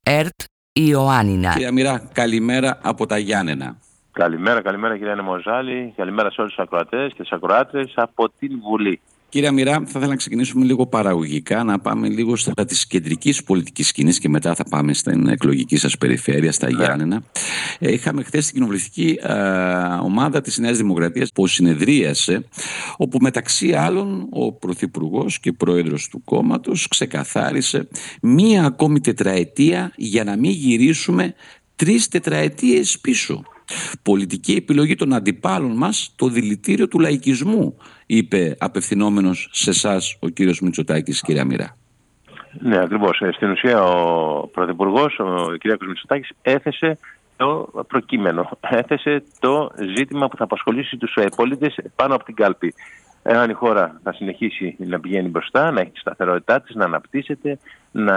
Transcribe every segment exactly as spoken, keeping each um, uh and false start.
ΕΡΤ Ιωάννινα. Κυρία Μοίρα, καλημέρα από τα Γιάννενα. Καλημέρα, καλημέρα κυρία Νεμοζάλη. Καλημέρα σε όλους τους ακροατές και τις ακροάτρες από την Βουλή. Κύριε Μοίρα, θα ήθελα να ξεκινήσουμε λίγο παραγωγικά, να πάμε λίγο στα της κεντρικής πολιτικής σκηνής και μετά θα πάμε στην εκλογική σας περιφέρεια, στα ναι. Γιάννενα. Ε, είχαμε χθες την κοινοβουλευτική ε, ομάδα της Νέας Δημοκρατίας που συνεδρίασε, όπου μεταξύ άλλων ο Πρωθυπουργός και Πρόεδρος του κόμματος ξεκαθάρισε μία ακόμη τετραετία για να μην γυρίσουμε τρεις τετραετίες πίσω. Πολιτική επιλογή των αντιπάλων μας, το δηλητήριο του λαϊκισμού, είπε απευθυνόμενος σε εσάς ο κύριος Μητσοτάκης, κυρία Μοίρα. Ναι, ακριβώς. Στην ουσία ο Πρωθυπουργός, ο κύριος Μητσοτάκης, έθεσε το προκείμενο, έθεσε το ζήτημα που θα απασχολήσει τους πολίτες πάνω από την κάλπη. Εάν η χώρα θα συνεχίσει να πηγαίνει μπροστά, να έχει τη σταθερότητά της, να αναπτύσσεται, να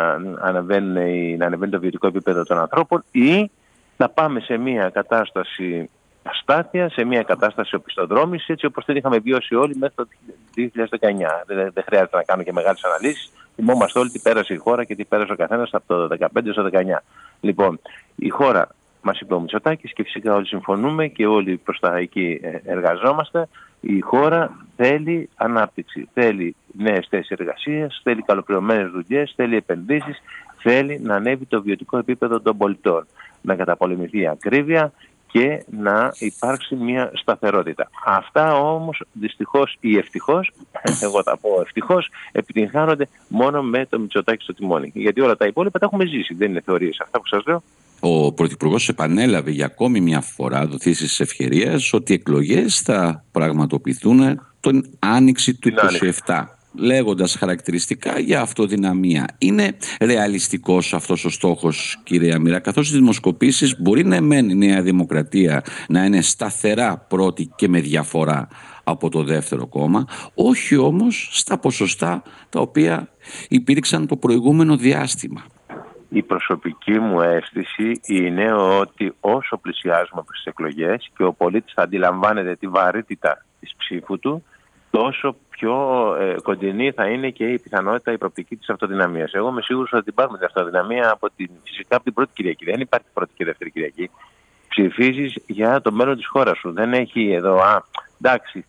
ανεβαίνει, να ανεβαίνει το βιωτικό επίπεδο των ανθρώπων, ή να πάμε σε μια κατάσταση αστάθεια, σε μια κατάσταση οπισθοδρόμησης, έτσι όπως την είχαμε βιώσει όλοι μέχρι το δύο χιλιάδες δεκαεννιά. Δεν, δεν χρειάζεται να κάνω και μεγάλες αναλύσεις. Θυμόμαστε όλοι τι πέρασε η χώρα και τι πέρασε ο καθένας από το δύο χιλιάδες δεκαπέντε στο δύο χιλιάδες δεκαεννιά. Λοιπόν, η χώρα, μας είπε ο Μητσοτάκης και φυσικά όλοι συμφωνούμε και όλοι προς τα εκεί εργαζόμαστε, η χώρα θέλει ανάπτυξη, θέλει νέες θέσεις εργασίας, θέλει καλοπληρωμένες δουλειές, θέλει επενδύσεις, θέλει να ανέβει το βιωτικό επίπεδο των πολιτών, να καταπολεμηθεί η ακρίβεια και να υπάρξει μια σταθερότητα. Αυτά όμως δυστυχώς ή ευτυχώς, εγώ θα πω ευτυχώς, επιτυγχάνονται μόνο με το Μητσοτάκη στο τιμόνι. Γιατί όλα τα υπόλοιπα τα έχουμε ζήσει, δεν είναι θεωρίες αυτά που σας λέω. Ο Πρωθυπουργός επανέλαβε για ακόμη μια φορά, δοθήσεις της ευκαιρίας, ότι οι εκλογές θα πραγματοποιηθούν τον Άνοιξη του είκοσι επτά. Λέγοντας χαρακτηριστικά για αυτοδυναμία. Είναι ρεαλιστικός αυτός ο στόχος, κυρία Μοίρα, καθώς οι δημοσκοπήσεις μπορεί να μένει η Νέα Δημοκρατία να είναι σταθερά πρώτη και με διαφορά από το δεύτερο κόμμα, όχι όμως στα ποσοστά τα οποία υπήρξαν το προηγούμενο διάστημα. Η προσωπική μου αίσθηση είναι ότι όσο πλησιάζουμε προς τις εκλογές και ο πολίτης θα αντιλαμβάνεται τη βαρύτητα της ψήφου του, τόσο πιο ε, κοντινή θα είναι και η πιθανότητα, η προοπτική της αυτοδυναμίας. Εγώ είμαι σίγουρος ότι υπάρχουν την αυτοδυναμία από την, φυσικά από την πρώτη Κυριακή. Δεν υπάρχει πρώτη και δεύτερη Κυριακή. Ψηφίζεις για το μέλλον της χώρας σου. Δεν έχει εδώ, α, εντάξει,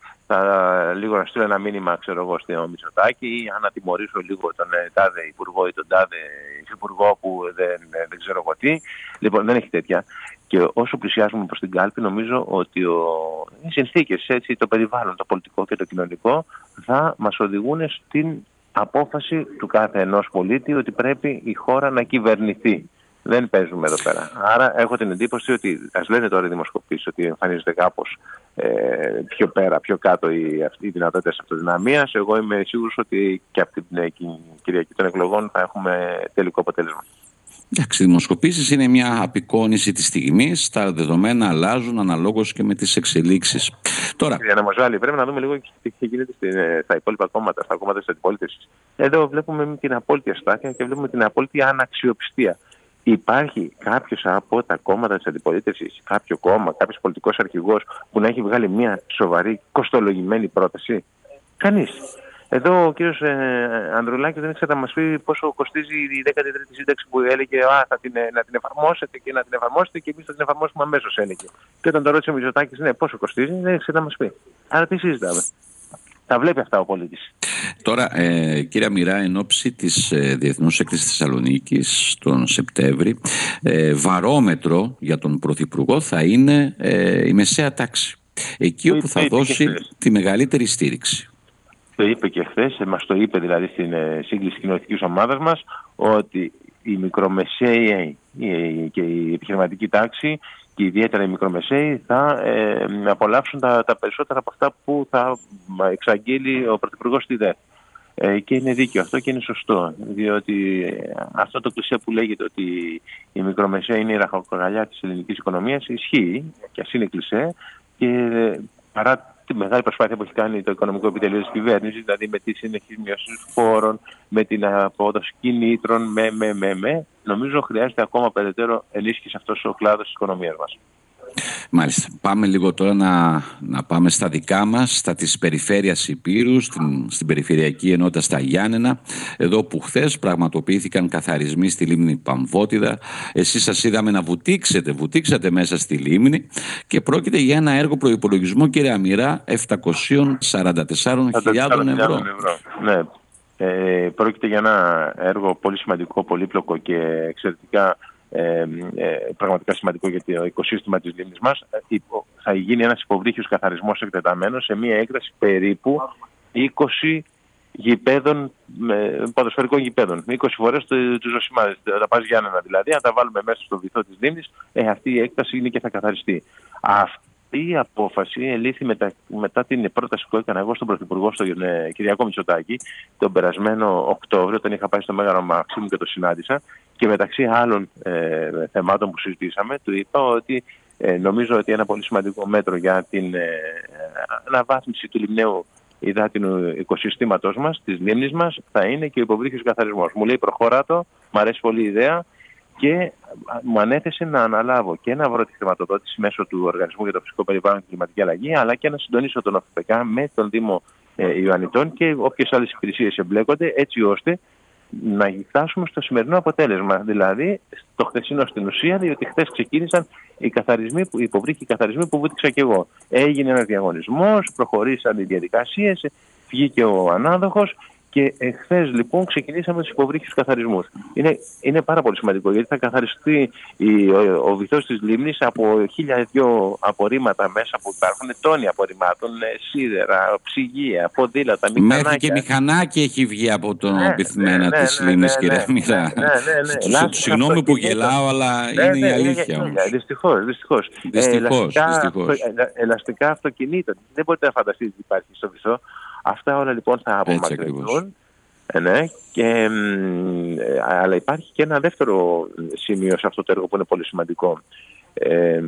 θα λίγο να στείλω ένα μήνυμα, ξέρω εγώ, στο Μητσοτάκη ή αν να τιμωρήσω λίγο τον τάδε υπουργό ή τον τάδε υφυπουργό που δεν, δεν ξέρω εγώ τι. Λοιπόν, δεν έχει τέτοια. Και όσο πλησιάζουμε προς την κάλπη, νομίζω ότι ο... οι συνθήκες, έτσι, το περιβάλλον, το πολιτικό και το κοινωνικό, θα μας οδηγούν στην απόφαση του κάθε ενός πολίτη ότι πρέπει η χώρα να κυβερνηθεί. Δεν παίζουμε εδώ πέρα. Άρα έχω την εντύπωση ότι, ας λένε τώρα οι δημοσκοπήσεις, ότι εμφανίζεται κάπως ε, πιο πέρα, πιο κάτω οι, οι δυνατότητες αυτοδυναμίας. Εγώ είμαι σίγουρος ότι και από την Κυριακή των εκλογών θα έχουμε τελικό αποτέλεσμα. Εντάξει, οι δημοσκοπήσεις είναι μια απεικόνηση της στιγμής. Τα δεδομένα αλλάζουν αναλόγως και με τις εξελίξεις. Τώρα, κυρία Νεμοζάλη, πρέπει να δούμε λίγο τι γίνεται στα υπόλοιπα κόμματα, στα κόμματα της αντιπολίτευσης. Εδώ βλέπουμε την απόλυτη αστάθεια και βλέπουμε την απόλυτη αναξιοπιστία. Υπάρχει κάποιος από τα κόμματα της αντιπολίτευσης, κάποιο κόμμα, κάποιος πολιτικός αρχηγός που να έχει βγάλει μια σοβαρή, κοστολογημένη πρόταση? Κανείς. Εδώ ο κύριος ε, Ανδρουλάκης δεν ήξερε να μας πει πόσο κοστίζει η δέκατη τρίτη σύνταξη που έλεγε α, θα την, να την εφαρμόσετε και να την εφαρμόσετε και εμείς θα την εφαρμόσουμε αμέσως, έλεγε. Και όταν το ρώτησε ο Μητσοτάκης, ναι, πόσο κοστίζει, δεν ήξερε να μας πει. Άρα τι συζητάμε? Τα βλέπει αυτά ο πολίτης. Τώρα, ε, κύριε Μοίρα, εν ώψη της ε, Διεθνούς Έκθεσης Θεσσαλονίκης τον Σεπτέμβρη, ε, βαρόμετρο για τον Πρωθυπουργό θα είναι ε, η μεσαία τάξη. Εκεί όπου θα δώσει τη μεγαλύτερη στήριξη. Το είπε και χθες, μας το είπε δηλαδή στην ε, σύγκληση κοινωνικής ομάδας μας, ότι η μικρομεσαία και η επιχειρηματική τάξη και ιδιαίτερα οι μικρομεσαίοι θα ε, απολαύσουν τα, τα περισσότερα από αυτά που θα εξαγγείλει ο Πρωθυπουργός στη ΔΕ. Ε, και είναι δίκαιο αυτό και είναι σωστό, διότι αυτό το κλισέ που λέγεται ότι η μικρομεσαία είναι η ραχοκοκαλιά της ελληνικής οικονομίας ισχύει και ας είναι κλισέ, και παρά τη μεγάλη προσπάθεια που έχει κάνει το οικονομικό επιτελείο της κυβέρνησης, δηλαδή με τη συνεχής μείωση φόρων, με την απόδοση κινήτρων, με, με, με, με, νομίζω χρειάζεται ακόμα περαιτέρω ενίσχυση αυτός ο κλάδος της οικονομίας μας. Μάλιστα. Πάμε λίγο τώρα να, να πάμε στα δικά μας, στα της περιφέρειας Ηπείρου, στην, στην περιφερειακή ενότητα στα Γιάννενα, εδώ που χθες πραγματοποιήθηκαν καθαρισμοί στη λίμνη Παμβότιδα. Εσείς σας είδαμε να βουτήξετε, βουτήξατε μέσα στη λίμνη και πρόκειται για ένα έργο προϋπολογισμού, κύριε Αμυρά, επτακόσιες σαράντα τέσσερις χιλιάδες ευρώ. Ναι, ε, πρόκειται για ένα έργο πολύ σημαντικό, πολύπλοκο και εξαιρετικά Ε, ε, πραγματικά σημαντικό για το οικοσύστημα της λίμνης μας. Ε, θα γίνει ένας υποβρύχιος καθαρισμός εκτεταμένος σε μια έκταση περίπου είκοσι γηπέδων, ε, ποδοσφαιρικών γηπέδων. είκοσι φορές τους Ζωσιμάδες, τα πας Γιάννενα δηλαδή, αν τα βάλουμε μέσα στο βυθό της λίμνης, ε, αυτή η έκταση είναι και θα καθαριστεί. Αυτή η απόφαση ελήφθη μετα, μετά την πρόταση που έκανα εγώ στον Πρωθυπουργό, στον ε, Κυριάκο Μητσοτάκη, τον περασμένο Οκτώβριο, όταν είχα πάει στο Μέγαρο Μαξίμου και το συνάντησα. Και μεταξύ άλλων ε, θεμάτων που συζητήσαμε, του είπα ότι ε, νομίζω ότι ένα πολύ σημαντικό μέτρο για την ε, αναβάθμιση του λιμναίου υδάτινου οικοσυστήματος μας, της λίμνης μας, θα είναι και ο υποβρύχιος καθαρισμός. Μου λέει προχωρά το, μου αρέσει πολύ η ιδέα και μου ανέθεσε να αναλάβω και να βρω τη χρηματοδότηση μέσω του Οργανισμού για το Φυσικό Περιβάλλον και Κλιματική Αλλαγή, αλλά και να συντονίσω τον ΟΦΠΚ με τον Δήμο ε, Ιωαννιτών και όποιες άλλες υπηρεσίες εμπλέκονται, έτσι ώστε να φτάσουμε στο σημερινό αποτέλεσμα. Δηλαδή, στο χθεσινό στην ουσία, διότι χθες ξεκίνησαν οι καθαρισμοί, οι υποβρύχοι καθαρισμοί που βούτυξα και εγώ. Έγινε ένας διαγωνισμός, προχωρήσαν οι διαδικασίες, βγήκε ο ανάδοχος και χθες λοιπόν ξεκινήσαμε τους υποβρύχιους καθαρισμούς. Είναι, είναι πάρα πολύ σημαντικό γιατί θα καθαριστεί η, ο, ο βυθός της λίμνης από χίλια δυο απορρίμματα μέσα που υπάρχουν, τόνοι απορριμμάτων, σίδερα, ψυγεία, ποδήλατα, μηχανάκια. Μέχρι και μηχανάκι έχει βγει από τον ναι, πυθμένα ναι, της ναι, λίμνης, ναι, κύριε Αμυρά. Ναι, ναι, ναι, ναι. Συγγνώμη που γελάω, αλλά ναι, είναι ναι, η αλήθεια ναι, όμως. Δυστυχώς, δυστυχώς. Δυστυχώς, ε, δυστυχώς. Ελαστικά αυτοκινήτων. Δεν μπορείτε να φανταστείτε τι υπάρχει στο βυθό. Αυτά όλα λοιπόν θα απομακρυνθούν. Ναι, και, ε, αλλά υπάρχει και ένα δεύτερο σημείο σε αυτό το έργο που είναι πολύ σημαντικό. Ε,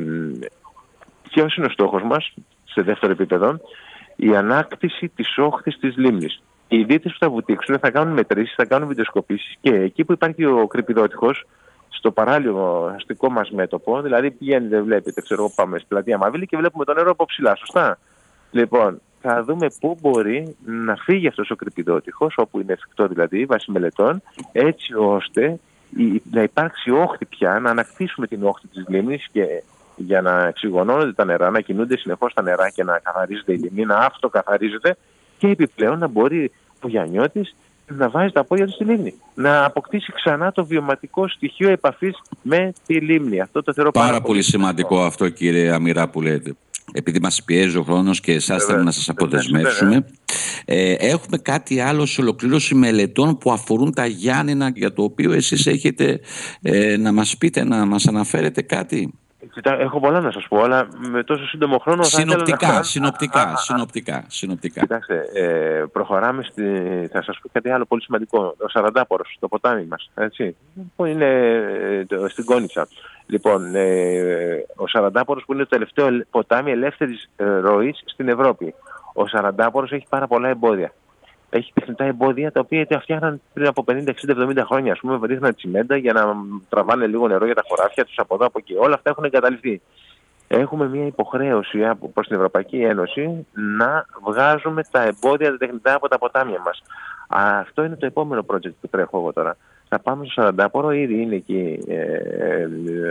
ποιος είναι ο στόχος μας σε δεύτερο επίπεδο? Η ανάκτηση της όχθης της λίμνης. Οι δίτες που θα βουτήξουν θα κάνουν μετρήσεις, θα κάνουν βιντεοσκοπήσεις και εκεί που υπάρχει ο κρυπιδότυχος, στο παράλιο αστικό μας μέτωπο, δηλαδή πηγαίνετε, βλέπετε, ξέρω, πάμε στην πλατεία Μαβίλη και βλέπουμε το νερό από ψηλά, σωστά? Λοιπόν, θα δούμε πού μπορεί να φύγει αυτός ο κρυπιδότυχος, όπου είναι εφικτό δηλαδή, βάσει μελετών, έτσι ώστε να υπάρξει όχθη πια, να ανακτήσουμε την όχθη της λίμνης και για να εξυγωνώνονται τα νερά, να κινούνται συνεχώς τα νερά και να καθαρίζεται η λίμνη, να αυτοκαθαρίζεται και επιπλέον να μπορεί ο Γιαννιώτης να βάζει τα πόδια του στη λίμνη. Να αποκτήσει ξανά το βιωματικό στοιχείο επαφής με τη λίμνη. Αυτό το θεωρώ πάρα, πάρα πολύ σημαντικό αυτό, κύριε Αμυρά, που λέτε. Επειδή μας πιέζει ο χρόνος και εσάς θέλω να σας αποδεσμεύσουμε, ε, έχουμε κάτι άλλο σε ολοκλήρωση μελετών που αφορούν τα Γιάννενα, για το οποίο εσείς έχετε ε, να μας πείτε, να μας αναφέρετε κάτι. Κοιτά, έχω πολλά να σας πω, αλλά με τόσο σύντομο χρόνο συνοπτικά, θα ήθελα να... συνοπτικά, συνοπτικά, συνοπτικά. Κοιτάξτε, ε, προχωράμε στη... θα σας πω κάτι άλλο πολύ σημαντικό. Ο Σαραντάπορος, το ποτάμι μας, έτσι, που είναι ε, στην Κόνιτσα. Λοιπόν, ε, ο Σαραντάπορος που είναι το τελευταίο ποτάμι ελεύθερης ε, ροής στην Ευρώπη. Ο Σαραντάπορος έχει πάρα πολλά εμπόδια. Έχει τεχνητά εμπόδια τα οποία τα φτιάχναν πριν από πενήντα, εξήντα, εβδομήντα χρόνια. Ας πούμε, ρίχναν τσιμέντα για να τραβάνε λίγο νερό για τα χωράφια τους από εδώ από εκεί. Όλα αυτά έχουν εγκαταλειφθεί. Έχουμε μια υποχρέωση προς την Ευρωπαϊκή Ένωση να βγάζουμε τα εμπόδια τα τεχνητά από τα ποτάμια μας. Αυτό είναι το επόμενο project που τρέχω εγώ τώρα. Θα πάμε στο Σαραντάπορο, ήδη είναι εκεί ε, ε,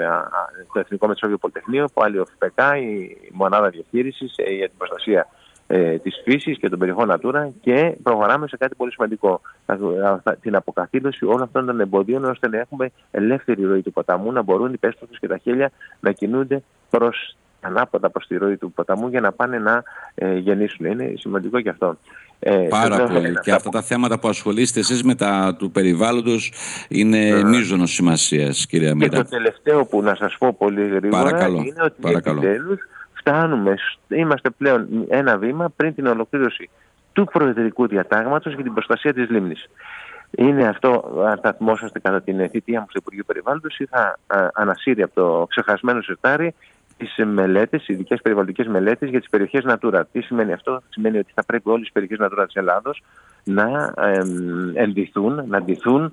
το Εθνικό Μετσόβιο Πολυτεχνείο, πάλι ο ΦΠΚ, η μονάδα διαχείρισης ε, για την προστασία ε, της φύσης και των περιοχών Natura και προχωράμε σε κάτι πολύ σημαντικό. Την αποκαθήλωση όλων αυτών των εμποδίων ώστε να έχουμε ελεύθερη ροή του ποταμού, να μπορούν οι πέσποτες και τα χέλια να κινούνται προς, ανάποδα προς τη ροή του ποταμού για να πάνε να ε, γεννήσουν. Είναι σημαντικό και αυτό. Ε, Πάρα ε, πολύ. Ε, και αυτά τα θέματα που ασχολείστε εσείς με τα του περιβάλλοντος είναι ε, μείζωνος σημασίας, κύριε Αμυρά. Και το τελευταίο που να σας πω πολύ γρήγορα παρακαλώ, είναι ότι παρακαλώ. επιτέλους φτάνουμε, είμαστε πλέον ένα βήμα πριν την ολοκλήρωση του προεδρικού διατάγματος για την προστασία της λίμνης. Είναι αυτό, αν θα θυμόσαστε κατά την θητεία μου στο Υπουργείο Περιβάλλοντος, είχα ανασύρει από το ξεχασμένο συρτάρι τις μελέτες, ειδικές περιβαλλοντικές μελέτες για τις περιοχές Natura. Τι σημαίνει αυτό? Σημαίνει ότι θα πρέπει όλες οι περιοχές Natura της Ελλάδος να ενδυθούν, να ντυθούν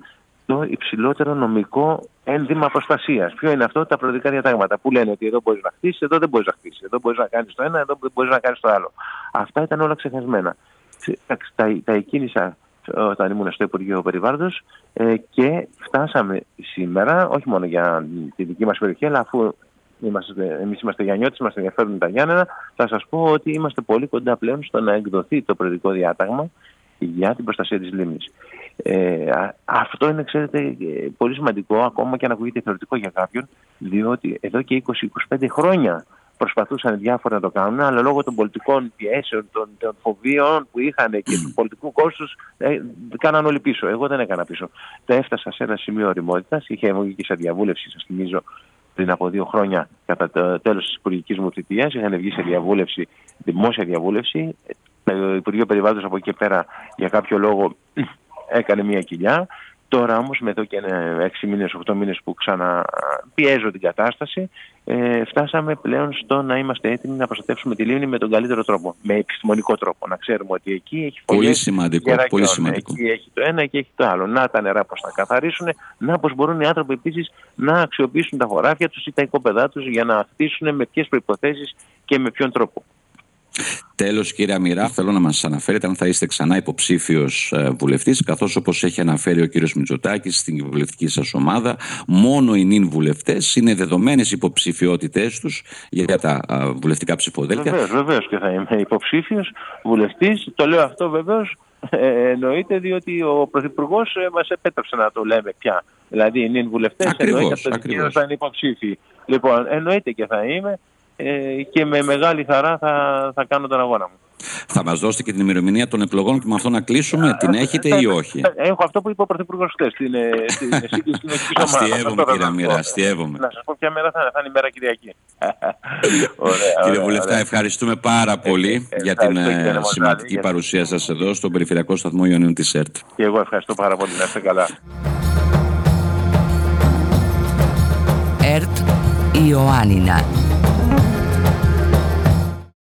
το υψηλότερο νομικό ένδυμα προστασίας. Ποιο είναι αυτό? Τα προεδρικά διατάγματα που λένε ότι εδώ μπορείς να χτίσεις, εδώ δεν μπορείς να χτίσεις, εδώ μπορείς να κάνεις το ένα, εδώ δεν μπορείς να κάνεις το άλλο. Αυτά ήταν όλα ξεχασμένα. Τα, τα εκκίνησα όταν ήμουν στο Υπουργείο Περιβάλλοντος ε, και φτάσαμε σήμερα, όχι μόνο για τη δική μας περιοχή, αλλά αφού είμαστε, εμείς είμαστε Γιαννιώτες, μας ενδιαφέρουν τα Γιάννενα, θα σας πω ότι είμαστε πολύ κοντά πλέον στο να εκδοθεί το προεδρικό διάταγμα για την προστασία της λίμνης. Ε, αυτό είναι, ξέρετε, πολύ σημαντικό, ακόμα και αν ακούγεται θεωρητικό για κάποιον, διότι εδώ και είκοσι με είκοσι πέντε χρόνια προσπαθούσαν διάφορα να το κάνουν, αλλά λόγω των πολιτικών πιέσεων, των, των φοβίων που είχαν και του πολιτικού κόστους, ε, κάναν όλοι πίσω. Εγώ δεν έκανα πίσω. Τα έφτασα σε ένα σημείο ωριμότητας, είχε βγει και σε διαβούλευση, σας θυμίζω, πριν από δύο χρόνια, κατά το τέλος της υπουργικής μου θητείας, είχαν βγει σε διαβούλευση, δημόσια διαβούλευση. Το Υπουργείο Περιβάλλοντος από εκεί και πέρα για κάποιο λόγο έκανε μια κοιλιά. Τώρα όμως με εδώ και έξι μήνες, οκτώ μήνες που ξαναπιέζω την κατάσταση, ε, φτάσαμε πλέον στο να είμαστε έτοιμοι να προστατεύσουμε τη λίμνη με τον καλύτερο τρόπο, με επιστημονικό τρόπο. Να ξέρουμε ότι εκεί έχει φωλιές πολύ σημαντικό, πολύ σημαντικό. Εκεί έχει το ένα και έχει το άλλο. Να τα νερά πώς θα καθαρίσουν, να πώς μπορούν οι άνθρωποι επίσης να αξιοποιήσουν τα χωράφια τους ή τα οικόπεδά τους για να χτίσουν με ποιες προϋποθέσεις και με ποιον τρόπο. Τέλος, κύριε Αμυρά, θέλω να μας αναφέρετε αν θα είστε ξανά υποψήφιος βουλευτής, καθώς όπως έχει αναφέρει ο κύριος Μητσοτάκης στην βουλευτική σας ομάδα, μόνο οι νυν βουλευτές είναι δεδομένες υποψηφιότητές τους για τα βουλευτικά ψηφοδέλτια. Βεβαίως, βεβαίως και θα είμαι υποψήφιος βουλευτής. Το λέω αυτό βεβαίως, ε, εννοείται, διότι ο Πρωθυπουργός μας επέτρεψε να το λέμε πια. Δηλαδή οι νυν βουλευτές εννοείται ότι θα είναι υποψήφιοι. Λοιπόν, εννοείται και θα είμαι. Και με μεγάλη χαρά θα, θα κάνω τον αγώνα μου. Θα μας δώσετε και την ημερομηνία των εκλογών και με αυτό να κλείσουμε, την έχετε ή όχι? Έχω αυτό που είπε ο Πρωθυπουργός χθες, στην σύγκριση κοινωνικής ομάδας. Αστειεύομαι, κύριε Αμυρά, αστειεύομαι. Να σας πω ποια μέρα θα είναι, θα είναι η μέρα Κυριακή. Κύριε Βουλευτά, ευχαριστούμε πάρα πολύ για την σημαντική παρουσία σας εδώ στον Περιφερειακό Σταθμό Ιωνίων της ΕΡΤ. Και εγώ ευχαριστώ πάρα πολύ, να είστε καλά. ΕΡΤ Ιωάννινα.